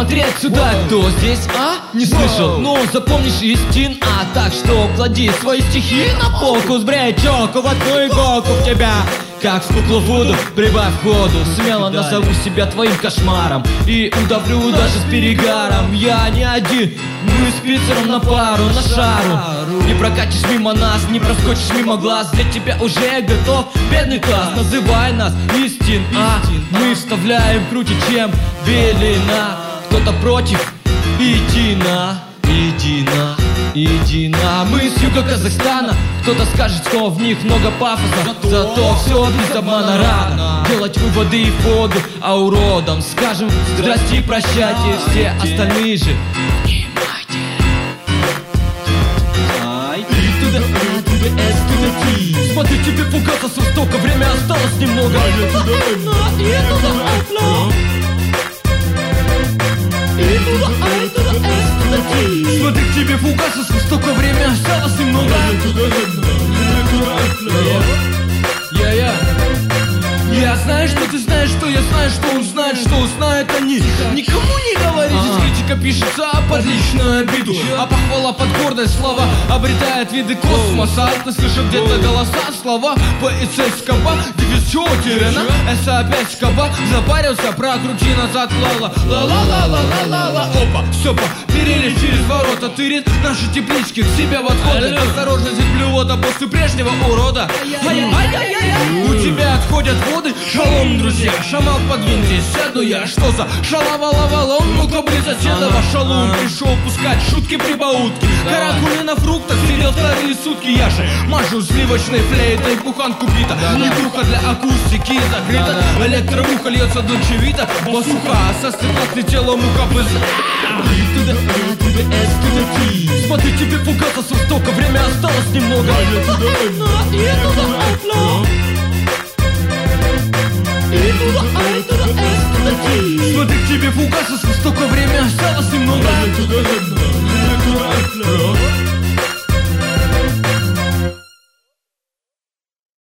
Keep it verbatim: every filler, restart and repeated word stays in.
смотреть сюда. Кто здесь, а? Не слышал? Ну, запомнишь истин, а так что клади свои стихи на полку, сбрей чоку в одну иголку в тебя. Как в куклу Вуду, прибавь ходу. Смело назову себя твоим кошмаром и удавлю даже с перегаром. Я не один, мы с Питером на пару, на шару. Не прокатишь мимо нас, не проскочишь мимо глаз. Для тебя уже готов бедный класс. Называй нас истин, а мы вставляем круче, чем белина. Кто-то против, иди на, иди на, иди на. Мы с юга Казахстана. Кто-то скажет, что в них много пафоса, зато все без обмана рано делать выводы и воду, а уродам скажем здрасте и прощайте. Все остальные же внимайте. Смотри, тебе фугаса с востока, время осталось немного. Смотри, к тебе фугаса с востока, время осталось немного. Я-я. Я знаю, что ты знаешь, что я знаю, что он знает, что узнают они. Никому не говори, здесь критика пишется под личную обиду, а похвала под гордость, слова обретает виды космоса. Ты слышал где-то голоса, слова по ИЦ-скоба. Девиз чего утеряна? Эса опять скоба. Запарился, прокрути назад, ла-ла, ла-ла-ла-ла-ла-ла. Опа, стопа, перелез через ворота, тырит наши теплички к себе в отходы. Осторожно, здесь блювота после прежнего урода. У тебя отходят воды. Шалом, друзья, шамал подвиньтесь, сяду я. Что за шалава-лава-лом? Ну-ка, близ оседова. Шалом пришел пускать шутки-прибаутки. Каракули на фруктах, сидел вторые сутки. Я же мажу сливочной флейтой, буханку бита. Игруха для акустики закрыта. Электровуха льется дольчевита. Басуха, со стекла слетела муха без... Смотри, тебе фугаса с востока, время осталось немного.